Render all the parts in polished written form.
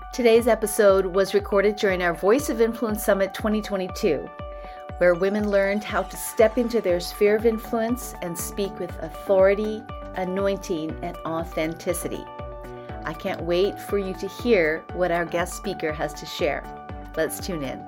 Today's episode was recorded during our Voice of Influence Summit 2022, where women learned how to step into their sphere of influence and speak with authority, anointing, and authenticity. I can't wait for you to hear what our guest speaker has to share. Let's tune in.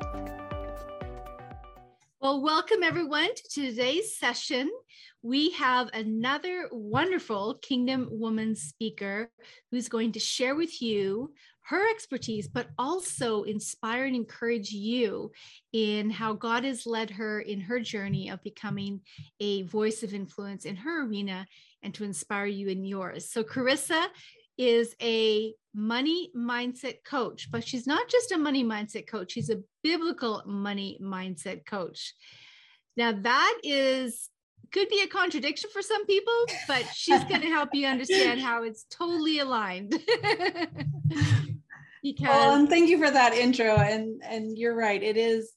Well, welcome everyone to today's session. We have another wonderful Kingdom Woman speaker who's going to share with you her expertise, but also inspire and encourage you in how God has led her in her journey of becoming a voice of influence in her arena and to inspire you in yours. So Carissa is a money mindset coach, but she's not just a money mindset coach. She's a biblical money mindset coach. Now that could be a contradiction for some people, but she's going to help you understand how it's totally aligned. And thank you for that intro. And you're right. It is,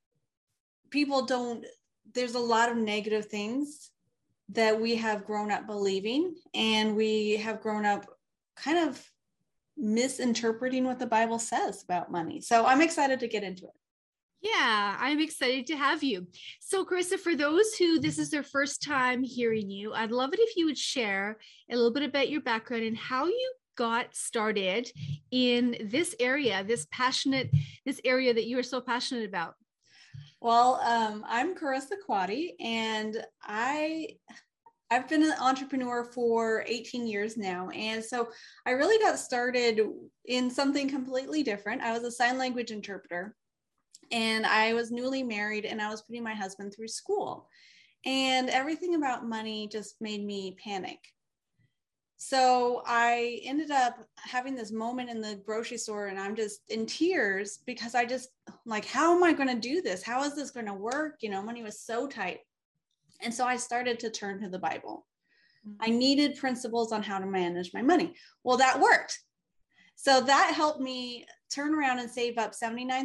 there's a lot of negative things that we have grown up believing, and we have grown up kind of misinterpreting what the Bible says about money. So I'm excited to get into it. Yeah, I'm excited to have you. So Carissa, for those who this is their first time hearing you, I'd love it if you would share a little bit about your background and how you got started in this area, this area that you are so passionate about. Well, I'm Carissa Quaddy, and I've been an entrepreneur for 18 years now. And so I really got started in something completely different. I was a sign language interpreter, and I was newly married, and I was putting my husband through school, and everything about money just made me panic. So I ended up having this moment in the grocery store, and I'm just in tears because I just like, how am I going to do this? How is this going to work? You know, money was so tight. And so I started to turn to the Bible. I needed principles on how to manage my money. Well, that worked. So that helped me turn around and save up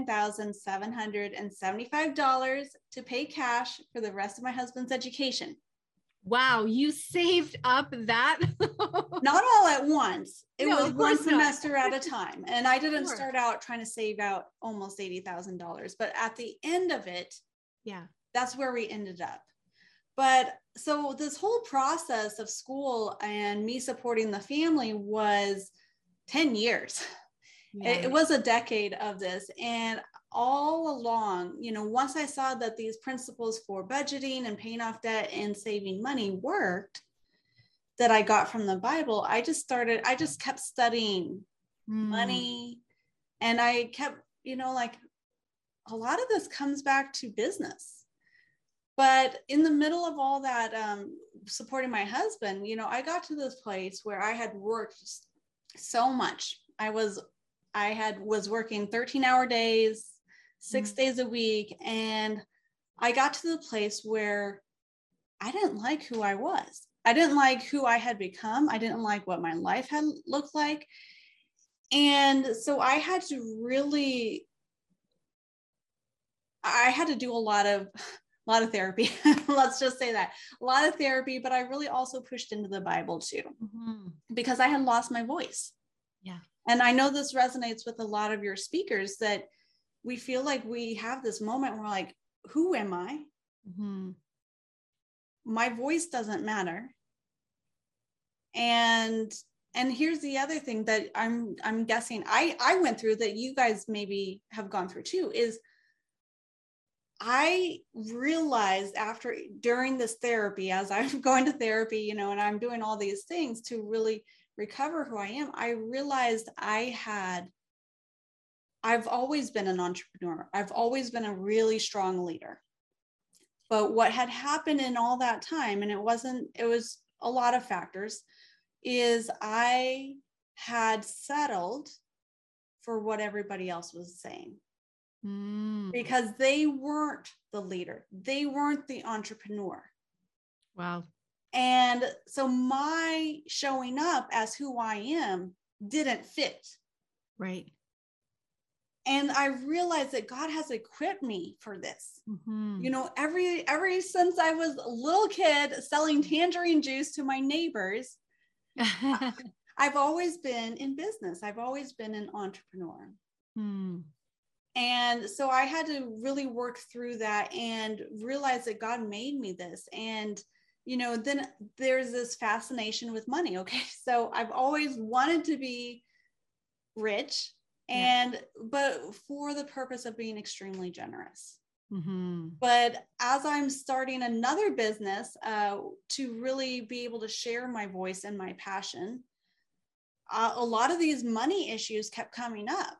$79,775 to pay cash for the rest of my husband's education. Wow, you saved up that? Not all at once. It was one semester at a time. And I didn't start out trying to save out almost $80,000. But at the end of it, that's where we ended up. But so this whole process of school and me supporting the family was 10 years. It was a decade of this. And all along, you know, once I saw that these principles for budgeting and paying off debt and saving money worked, that I got from the Bible, I just kept studying money. And I kept, you know, like a lot of this comes back to business. But in the middle of all that, supporting my husband, you know, I got to this place where I had worked so much. I was working 13-hour days, 6 days a week. And I got to the place where I didn't like who I was. I didn't like who I had become. I didn't like what my life had looked like. And so I had to do a lot of therapy. Let's just say that. A lot of therapy, but I really also pushed into the Bible too, because I had lost my voice. Yeah. And I know this resonates with a lot of your speakers, that we feel like we have this moment where we're like, who am I? My voice doesn't matter. And here's the other thing that I'm guessing I went through, that you guys maybe have gone through too, is I realized during this therapy, as I'm going to therapy, you know, and I'm doing all these things to really recover who I am, I realized I've always been an entrepreneur. I've always been a really strong leader. But what had happened in all that time, and it was a lot of factors, is I had settled for what everybody else was saying. Because they weren't the leader. They weren't the entrepreneur. Wow. And so my showing up as who I am didn't fit. Right. And I realized that God has equipped me for this. You know, ever since I was a little kid selling tangerine juice to my neighbors, I've always been in business. I've always been an entrepreneur. And so I had to really work through that and realize that God made me this. And, then there's this fascination with money. Okay. So I've always wanted to be rich but for the purpose of being extremely generous. But as I'm starting another business to really be able to share my voice and my passion, a lot of these money issues kept coming up.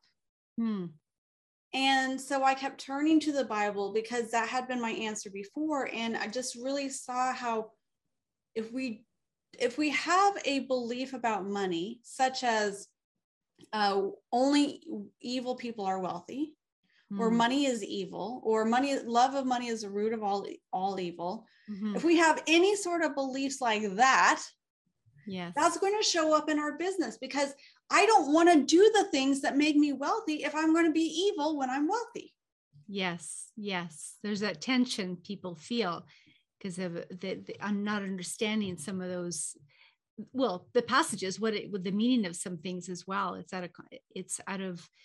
And so I kept turning to the Bible because that had been my answer before. And I just really saw how if we have a belief about money, such as only evil people are wealthy, or money is evil, or love of money is the root of all evil. If we have any sort of beliefs like that, that's going to show up in our business, because I don't want to do the things that make me wealthy if I'm going to be evil when I'm wealthy. Yes. There's that tension people feel because of I'm not understanding some of those. Well, the passages, with the meaning of some things as well. It's out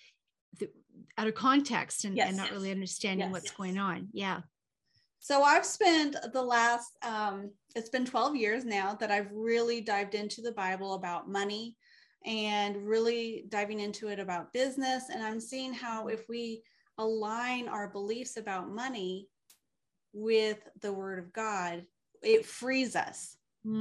of context and not really understanding what's going on. Yeah. So I've spent the last, it's been 12 years now that I've really dived into the Bible about money and really diving into it about business. And I'm seeing how if we align our beliefs about money with the Word of God, it frees us.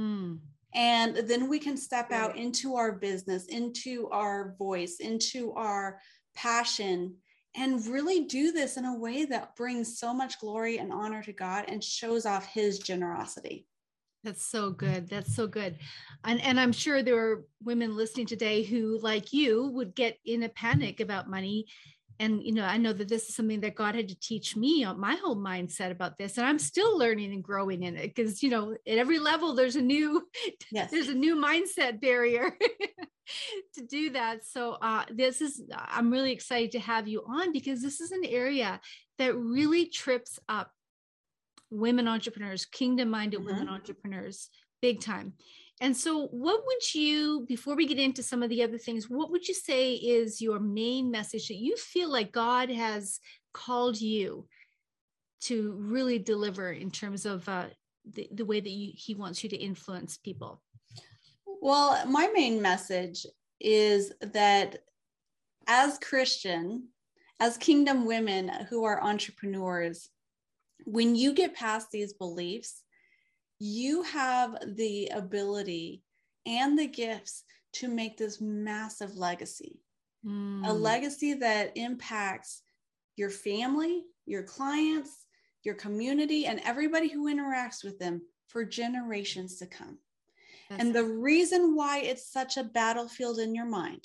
And then we can step out into our business, into our voice, into our passion, and really do this in a way that brings so much glory and honor to God and shows off His generosity. That's so good. That's so good. And I'm sure there are women listening today who, like you, would get in a panic about money. And, I know that this is something that God had to teach me on my whole mindset about this. And I'm still learning and growing in it because, at every level, there's a new mindset barrier to do that. So I'm really excited to have you on, because this is an area that really trips up women entrepreneurs, kingdom-minded women entrepreneurs, big time. And so what would you, before we get into some of the other things, what would you say is your main message that you feel like God has called you to really deliver in terms of the way that He wants you to influence people? Well, my main message is that as kingdom women who are entrepreneurs, when you get past these beliefs, you have the ability and the gifts to make this massive legacy, a legacy that impacts your family, your clients, your community, and everybody who interacts with them for generations to come. And the reason why it's such a battlefield in your mind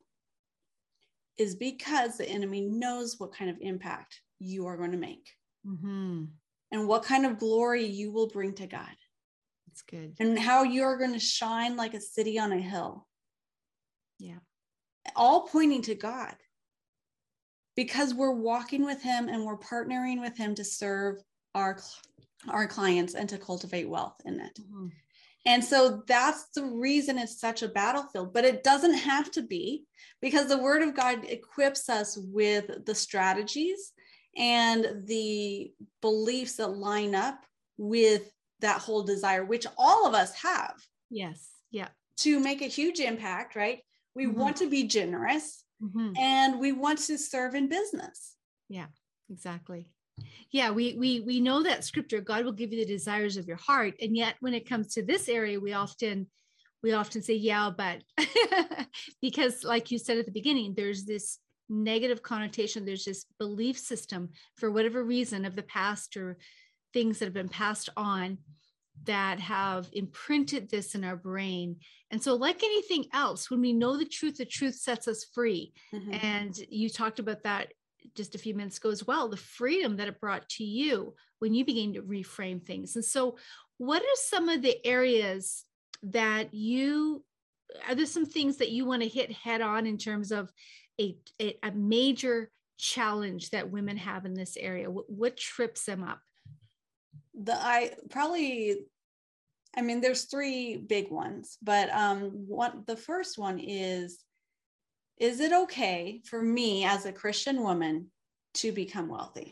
is because the enemy knows what kind of impact you are going to make. And what kind of glory you will bring to God. That's good. And how you're going to shine like a city on a hill. Yeah. All pointing to God. Because we're walking with Him and we're partnering with Him to serve our clients and to cultivate wealth in it. And so that's the reason it's such a battlefield, but it doesn't have to be, because the Word of God equips us with the strategies and the beliefs that line up with that whole desire, which all of us have. Yes. Yeah. To make a huge impact, right? We want to be generous and we want to serve in business. Yeah, exactly. Yeah, we know that scripture, God will give you the desires of your heart. And yet when it comes to this area, we often say, yeah, but because like you said at the beginning, there's this negative connotation. There's this belief system for whatever reason of the past or things that have been passed on that have imprinted this in our brain. And so like anything else, when we know the truth sets us free. And you talked about that just a few minutes ago as well, the freedom that it brought to you when you began to reframe things. And so what are some of the areas that are there some things that you want to hit head on in terms of a major challenge that women have in this area? What trips them up? Probably I mean, there's three big ones, but the first one is it okay for me as a Christian woman to become wealthy?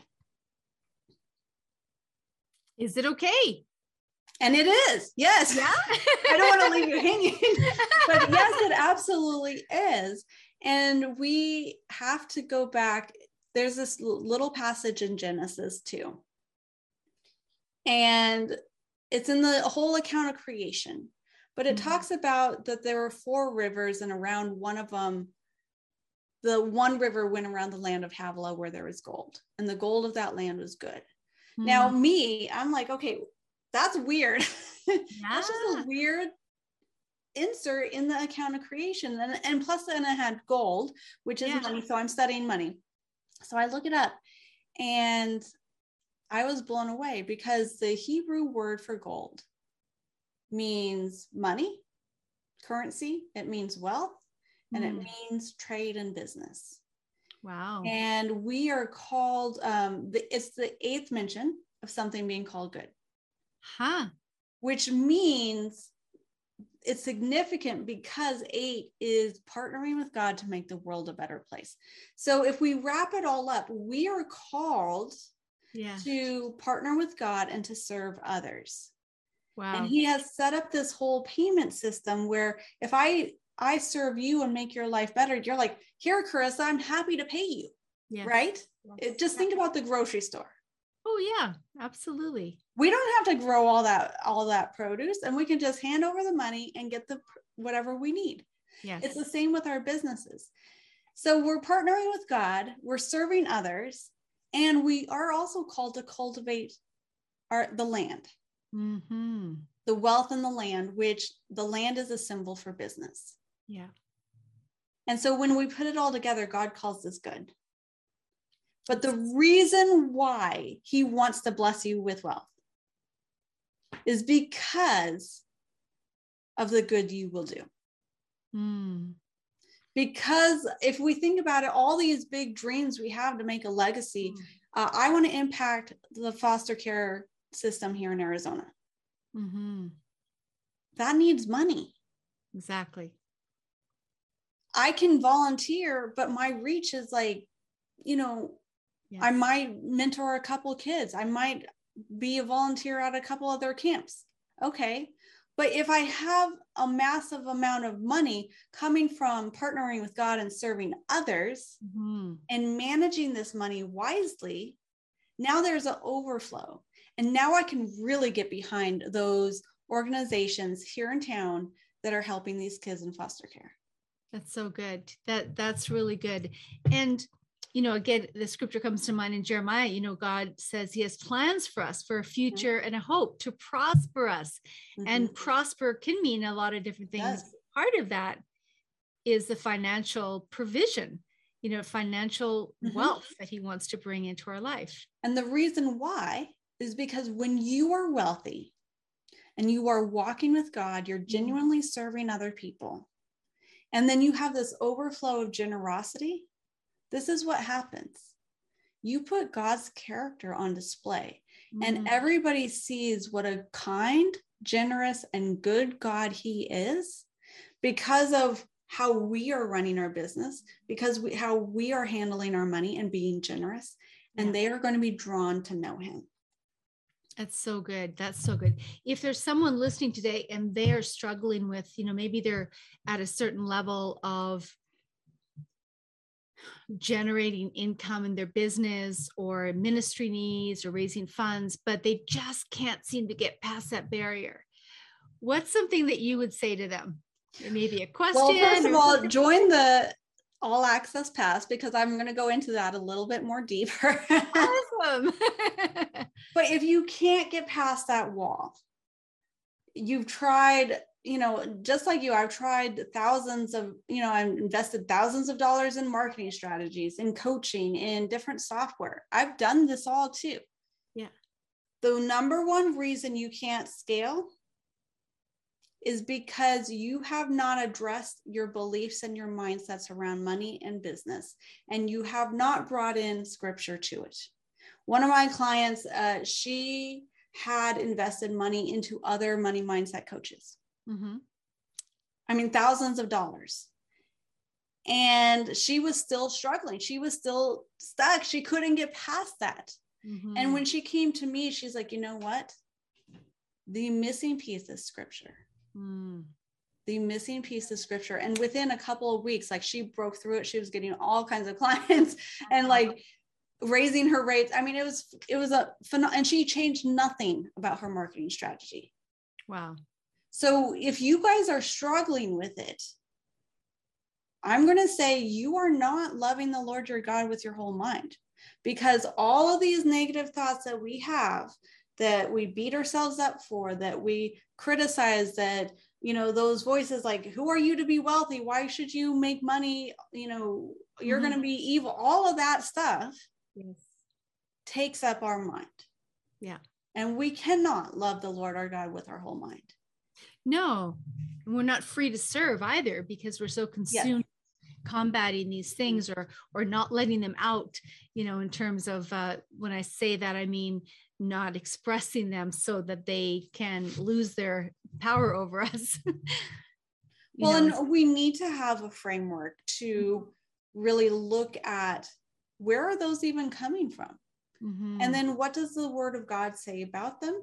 Is it okay? And it is. Yes. Yeah. I don't want to leave you hanging, but yes, it absolutely is. And we have to go back. There's this little passage in Genesis 2. And it's in the whole account of creation, but it talks about that there were 4 rivers, and around one of them, the one river went around the land of Havilah where there was gold, and the gold of that land was good. Now, I'm like, okay, that's weird. Yeah. That's just a weird insert in the account of creation. And plus then I had gold, which is money. So I'm studying money. So I look it up, and I was blown away, because the Hebrew word for gold means money, currency. It means wealth, and it means trade and business. Wow. And we are called, it's the 8th mention of something being called good. Which means it's significant, because 8 is partnering with God to make the world a better place. So if we wrap it all up, we are called to partner with God and to serve others. Wow. And he has set up this whole payment system where if I serve you and make your life better, you're like, here, Carissa, I'm happy to pay you. Right? Just think about the grocery store. Oh yeah, absolutely. We don't have to grow all that produce, and we can just hand over the money and get the whatever we need. Yes. It's the same with our businesses. So we're partnering with God, we're serving others, and we are also called to cultivate the land. The wealth in the land, which the land is a symbol for business. Yeah. And so when we put it all together, God calls this good. But the reason why he wants to bless you with wealth is because of the good you will do. Because if we think about it, all these big dreams we have to make a legacy, I want to impact the foster care system here in Arizona. That needs money. Exactly. I can volunteer, but my reach is like, I might mentor a couple of kids. I might be a volunteer at a couple of their camps. Okay. But if I have a massive amount of money coming from partnering with God and serving others and managing this money wisely, now there's an overflow. And now I can really get behind those organizations here in town that are helping these kids in foster care. That's so good. That's really good. And again, the scripture comes to mind in Jeremiah, God says he has plans for us for a future and a hope to prosper us. And prosper can mean a lot of different things. Yes. Part of that is the financial provision, financial wealth that he wants to bring into our life. And the reason why is because when you are wealthy and you are walking with God, you're genuinely serving other people. And then you have this overflow of generosity. This is what happens. You put God's character on display, and everybody sees what a kind, generous, and good God he is because of how we are running our business, because how we are handling our money and being generous, and they are going to be drawn to know him. That's so good. That's so good. If there's someone listening today and they are struggling with, maybe they're at a certain level of generating income in their business or ministry needs or raising funds, but they just can't seem to get past that barrier, what's something that you would say to them? Maybe a question. Well, first of all, join the All Access Pass, because I'm going to go into that a little bit more deeper. Awesome. But if you can't get past that wall, you've tried, just like you, I've tried thousands of, I've invested thousands of dollars in marketing strategies, in coaching, in different software. I've done this all too. Yeah. The number one reason you can't scale is because you have not addressed your beliefs and your mindsets around money and business, and you have not brought in scripture to it. One of my clients, she had invested money into other money mindset coaches. Mm-hmm. I mean, thousands of dollars. And she was still struggling. She was still stuck. She couldn't get past that. Mm-hmm. And when she came to me, she's like, you know what? The missing piece is scripture. Mm. The missing piece is scripture. And within a couple of weeks, like, she broke through it. She was getting all kinds of clients and like raising her rates. I mean, it was a and she changed nothing about her marketing strategy. Wow. So if you guys are struggling with it, I'm going to say you are not loving the Lord your God with your whole mind, because all of these negative thoughts that we have, that we beat ourselves up for, that we criticize, that, you know, those voices like, who are you to be wealthy? Why should you make money? You know, you're going to be evil. All of that stuff takes up our mind. Yeah. And we cannot love the Lord our God with our whole mind. No, we're not free to serve either, because we're so consumed combating these things or not letting them out, you know, in terms of when I say that, I mean not expressing them so that they can lose their power over us. And we need to have a framework to really look at, where are those even coming from? Mm-hmm. And then what does the word of God say about them?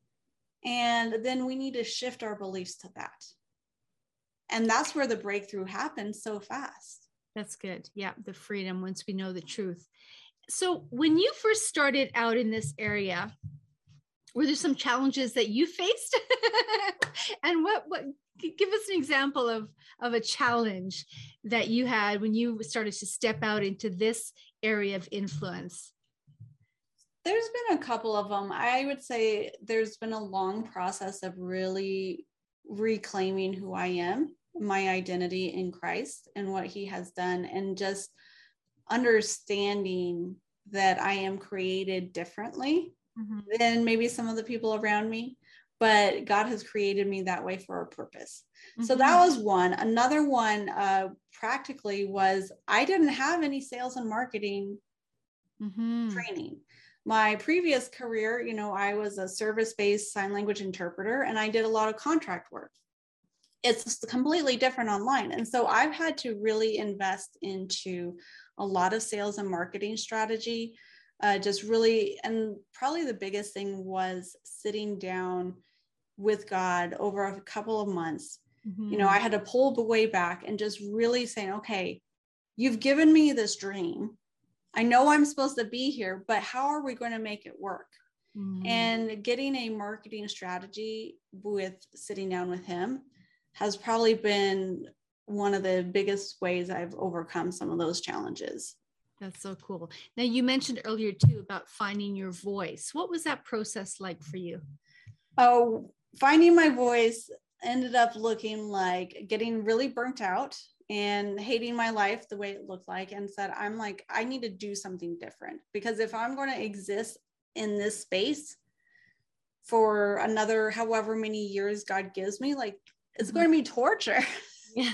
And then we need to shift our beliefs to that. And that's where the breakthrough happens so fast. That's good. Yeah. The freedom, once we know the truth. So when you first started out in this area, were there some challenges that you faced? And what give us an example of a challenge that you had when you started to step out into this area of influence? There's been a couple of them. I would say there's been a long process of really reclaiming who I am, my identity in Christ and what he has done, and just understanding that I am created differently than maybe some of the people around me, but God has created me that way for a purpose. So that was one. Another one, practically, was I didn't have any sales and marketing training. My previous career, you know, I was a service-based sign language interpreter, and I did a lot of contract work. It's completely different online. And so I've had to really invest into a lot of sales and marketing strategy, just really, and probably the biggest thing was sitting down with God over a couple of months. You know, I had to pull the way back and just really saying, okay, you've given me this dream. I know I'm supposed to be here, but how are we going to make it work? And getting a marketing strategy with sitting down with him has probably been one of the biggest ways I've overcome some of those challenges. That's so cool. Now, you mentioned earlier too about finding your voice. What was that process like for you? Oh, finding my voice ended up looking like getting really burnt out and hating my life the way it looked like, and said, I'm like, I need to do something different, because if I'm going to exist in this space for another however many years God gives me, like, it's going to be torture. Yeah.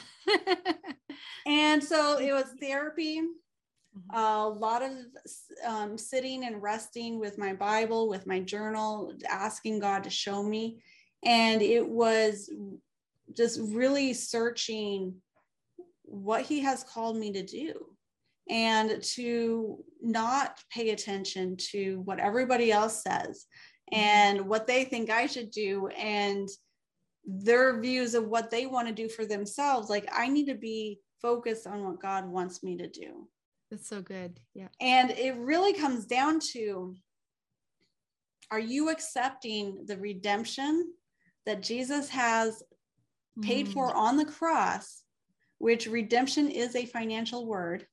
And so it was therapy, a lot of sitting and resting with my Bible, with my journal, asking God to show me. And it was just really searching what he has called me to do, and to not pay attention to what everybody else says and what they think I should do, and their views of what they want to do for themselves. Like, I need to be focused on what God wants me to do. That's so good. Yeah. And it really comes down to, are you accepting the redemption that Jesus has paid for on the cross, which redemption is a financial word.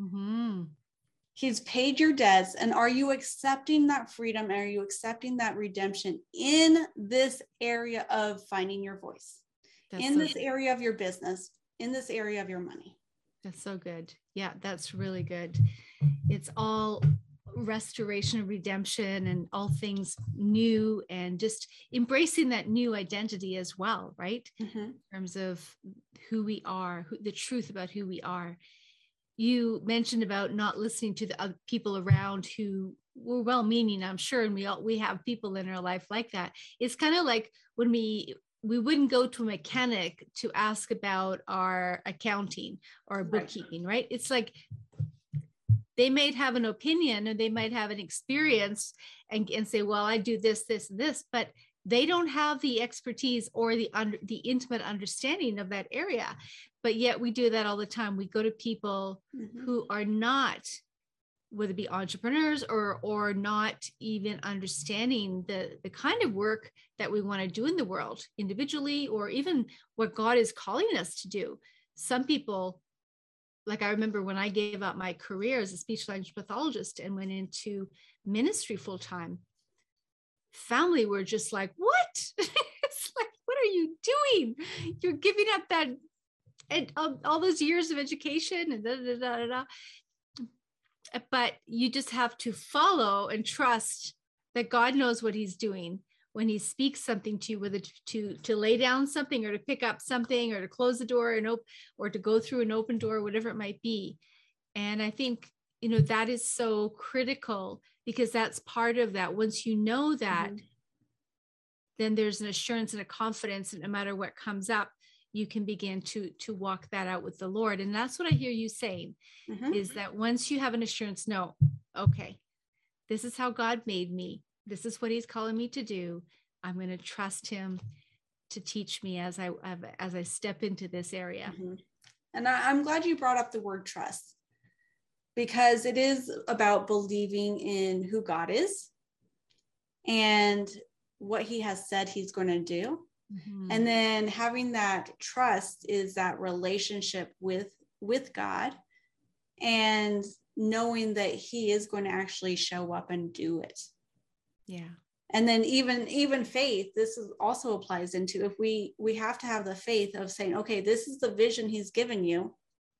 He's paid your debts. And are you accepting that freedom? Are you accepting that redemption in this area of finding your voice, in this area of your business, in this area of your money? That's so good. Yeah, that's really good. It's all restoration, redemption, and all things new, and just embracing that new identity as well, right? In terms of who we are, the truth about who we are. You mentioned about not listening to the other people around who we're well-meaning, I'm sure, and we have people in our life like that. It's kind of like when we wouldn't go to a mechanic to ask about our accounting or bookkeeping, right? It's like they might have an opinion and they might have an experience and say, well, I do this, this, and this, but they don't have the expertise or the intimate understanding of that area. But yet we do that all the time. We go to people who are not, whether it be entrepreneurs or not even understanding the kind of work that we want to do in the world individually, or even what God is calling us to do. Some people, like I remember when I gave up my career as a speech language pathologist and went into ministry full time, family were just like, what? It's like, what are you doing? You're giving up that and all those years of education and da, da, da, da, da. But you just have to follow and trust that God knows what he's doing when he speaks something to you, whether to lay down something or to pick up something or to close the door or to go through an open door, whatever it might be. And I think, that is so critical, because that's part of that. Once you know that, then there's an assurance and a confidence, and no matter what comes up, you can begin to walk that out with the Lord. And that's what I hear you saying, is that once you have an assurance, no, okay, this is how God made me. This is what he's calling me to do. I'm going to trust him to teach me as I step into this area. And I'm glad you brought up the word trust, because it is about believing in who God is and what he has said he's going to do. And then having that trust is that relationship with God, and knowing that he is going to actually show up and do it. Yeah. And then even faith, this also applies into, if we have to have the faith of saying, okay, this is the vision he's given you.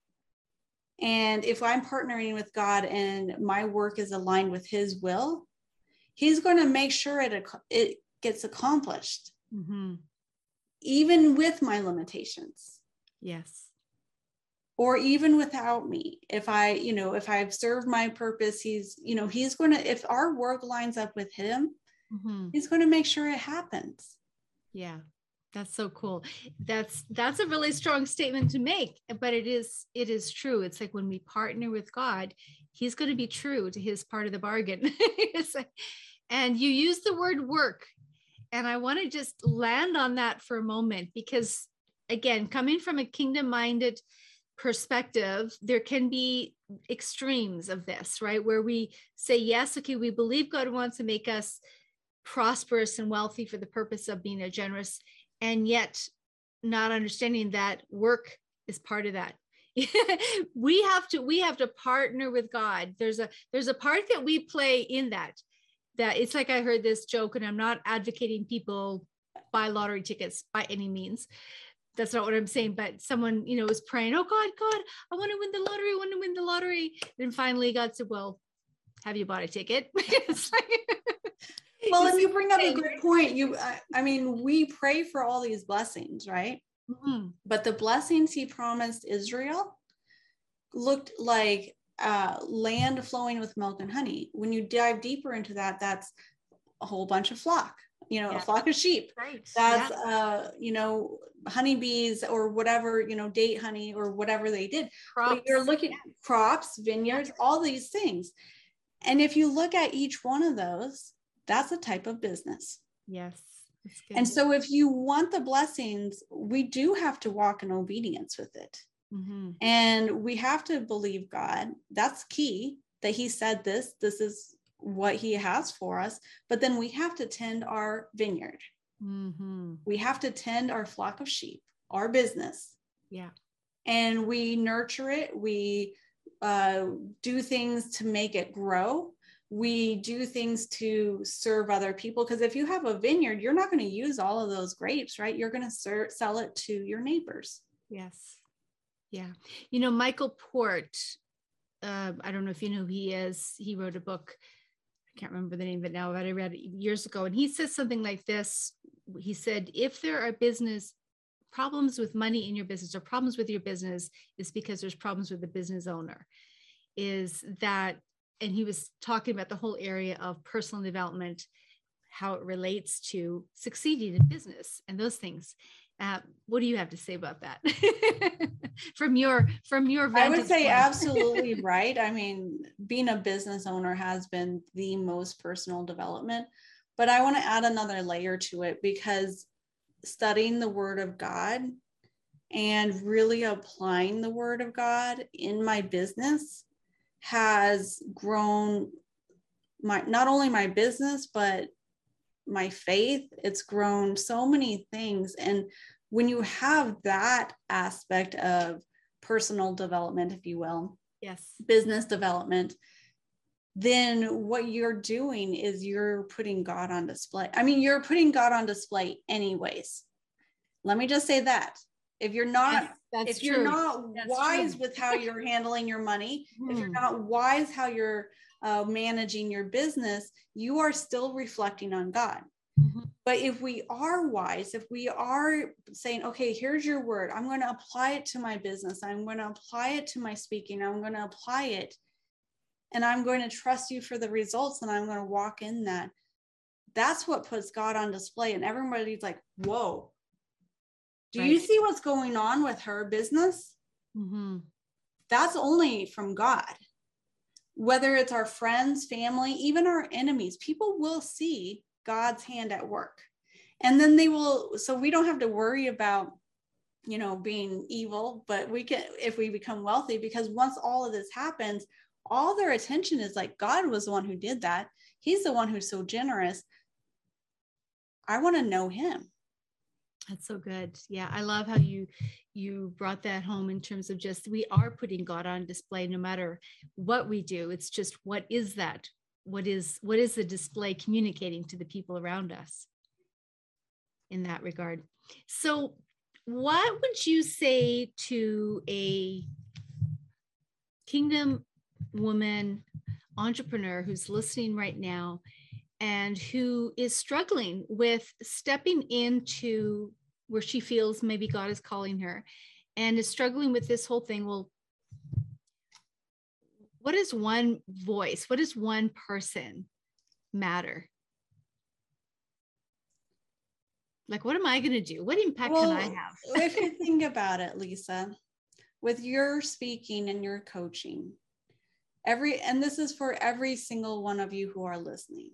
And if I'm partnering with God and my work is aligned with his will, he's going to make sure it gets accomplished. Even with my limitations. Yes. Or even without me. If I've served my purpose, he's going to, if our work lines up with him, he's going to make sure it happens. Yeah. That's so cool. That's a really strong statement to make, but it is true. It's like when we partner with God, he's going to be true to his part of the bargain. And you use the word work. And I want to just land on that for a moment, because again, coming from a kingdom-minded perspective, there can be extremes of this, right? Where we say, yes, okay, we believe God wants to make us prosperous and wealthy for the purpose of being a generous, and yet not understanding that work is part of that. we have to partner with God. There's a part that we play in that it's like, I heard this joke, and I'm not advocating people buy lottery tickets by any means. That's not what I'm saying. But someone, was praying, oh God, I want to win the lottery. And finally God said, well, have you bought a ticket? Well, and you bring up a good point. We pray for all these blessings, right? But the blessings he promised Israel looked like land flowing with milk and honey. When you dive deeper into that, that's a whole bunch of flock, a flock of sheep. Right. That's honeybees or whatever, date honey or whatever they did. Crops. But you're looking at crops, vineyards, all these things. And if you look at each one of those, that's a type of business. Yes. And so if you want the blessings, we do have to walk in obedience with it. And we have to believe God. That's key, that he said this is what he has for us. But then we have to tend our vineyard. We have to tend our flock of sheep, our business. Yeah. And we nurture it. We do things to make it grow. We do things to serve other people. Because if you have a vineyard, you're not going to use all of those grapes, right? You're going to sell it to your neighbors. Yes. Yeah. Michael Port, I don't know if you know who he is. He wrote a book. I can't remember the name of it now, but I read it years ago. And he says something like this. He said, if there are business problems with money in your business or problems with your business, it's because there's problems with the business owner. Is that, and he was talking about the whole area of personal development, how it relates to succeeding in business and those things. What do you have to say about that? from your vantage I would say point? Absolutely right. I mean, being a business owner has been the most personal development, but I want to add another layer to it, because studying the Word of God and really applying the Word of God in my business has grown not only my business, but my faith. It's grown so many things. And when you have that aspect of personal development, if you will, yes, business development, then what you're doing is you're putting God on display. I mean, you're putting God on display anyways. Let me just say that. If you're not, yes, if you're not wise with how you're handling your money, if you're not wise how you're managing your business, you are still reflecting on God. But if we are wise, if we are saying, okay, here's your word, I'm going to apply it to my business, I'm going to apply it to my speaking, I'm going to apply it, and I'm going to trust you for the results, and I'm going to walk in that. That's what puts God on display. And everybody's like, whoa, do you see what's going on with her business? That's only from God. Whether it's our friends, family, even our enemies, people will see God's hand at work. And then they will, so we don't have to worry about, you know, being evil, but we can, if we become wealthy, because once all of this happens, all their attention is like, God was the one who did that. He's the one who's so generous. I want to know him. That's so good. Yeah. I love how you brought that home in terms of just, we are putting God on display no matter what we do. It's just, what is that? What is the display communicating to the people around us in that regard? So what would you say to a kingdom woman entrepreneur who's listening right now and who is struggling with stepping into where she feels maybe God is calling her, and is struggling with this whole thing? Well, what is one voice? What does one person matter? Like, what am I going to do? What impact can I have? If you think about it, Lisa, with your speaking and your coaching, and this is for every single one of you who are listening.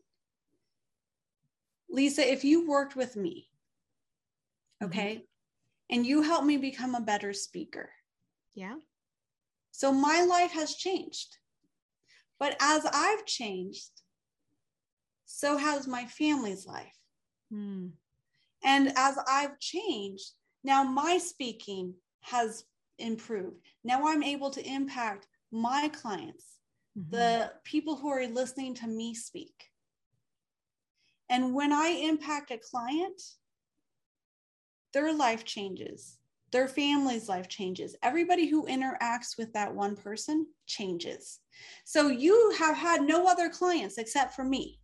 Lisa, if you worked with me, okay, and you helped me become a better speaker. Yeah. So my life has changed. But as I've changed, so has my family's life. And as I've changed, now my speaking has improved. Now I'm able to impact my clients, the people who are listening to me speak. And when I impact a client, their life changes. Their family's life changes. Everybody who interacts with that one person changes. So you have had no other clients except for me.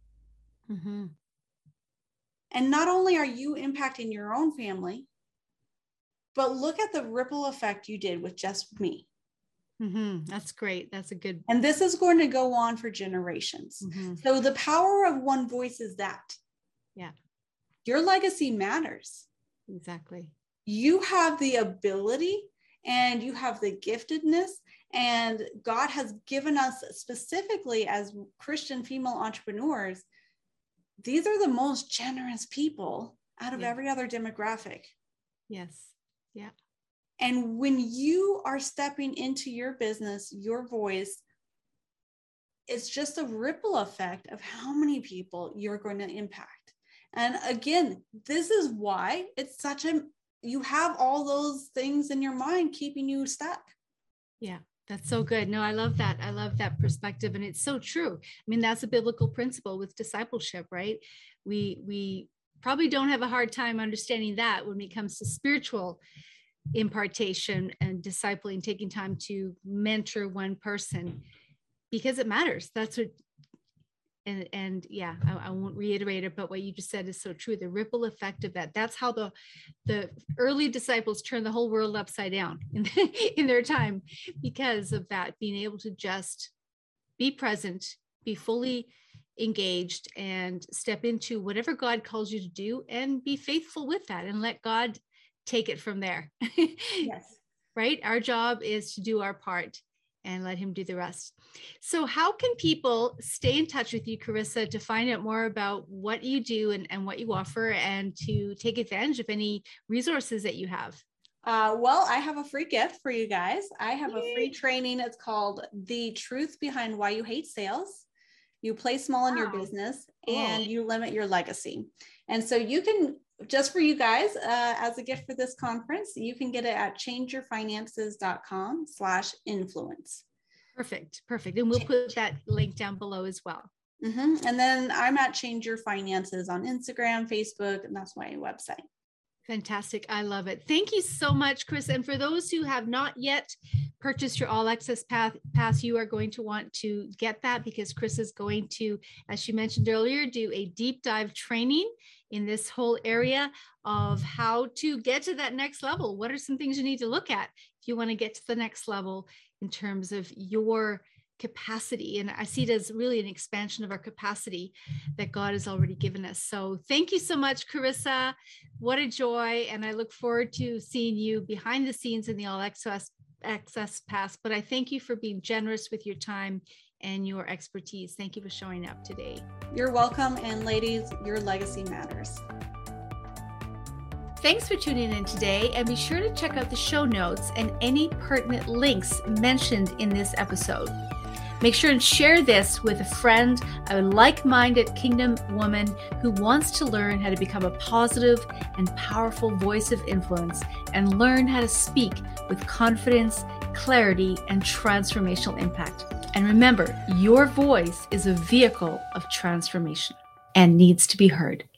And not only are you impacting your own family, but look at the ripple effect you did with just me. That's great. That's a good. And this is going to go on for generations. So the power of one voice is that. Yeah. Your legacy matters. Exactly. You have the ability and you have the giftedness, and God has given us specifically as Christian female entrepreneurs, these are the most generous people out of every other demographic. Yes. Yeah. And when you are stepping into your business, your voice, it's just a ripple effect of how many people you're going to impact. And again, this is why it's such you have all those things in your mind keeping you stuck. Yeah, that's so good. No, I love that. I love that perspective. And it's so true. I mean, that's a biblical principle with discipleship, right? We probably don't have a hard time understanding that when it comes to spiritual impartation and discipling, taking time to mentor one person, because it matters. That's what, and yeah, I won't reiterate it, but what you just said is so true. The ripple effect of that. That's how the early disciples turned the whole world upside down in their time, because of that, being able to just be present, be fully engaged, and step into whatever God calls you to do, and be faithful with that, and let God take it from there. Yes. Right? Our job is to do our part and let him do the rest. So how can people stay in touch with you, Carissa, to find out more about what you do and what you offer, and to take advantage of any resources that you have? Well, I have a free gift for you guys. I have a free training. It's called The Truth Behind Why You Hate Sales. You play small in your business and you limit your legacy. And so you can, just for you guys, as a gift for this conference, you can get it at changeyourfinances.com/influence. Perfect. And we'll put that link down below as well. Mm-hmm. And then I'm at Change Your Finances on Instagram, Facebook, and that's my website. Fantastic. I love it. Thank you so much, Chris. And for those who have not yet purchased your All Access Pass, you are going to want to get that, because Chris is going to, as she mentioned earlier, do a deep dive training in this whole area of how to get to that next level. What are some things you need to look at if you want to get to the next level in terms of your capacity? And I see it as really an expansion of our capacity that God has already given us. So thank you so much, Carissa. What a joy. And I look forward to seeing you behind the scenes in the All Access Pass. But I thank you for being generous with your time and your expertise. Thank you for showing up today. You're welcome. And ladies, your legacy matters. Thanks for tuning in today, and be sure to check out the show notes and any pertinent links mentioned in this episode. Make sure and share this with a friend, a like-minded kingdom woman who wants to learn how to become a positive and powerful voice of influence, and learn how to speak with confidence, clarity, and transformational impact. And remember, your voice is a vehicle of transformation and needs to be heard.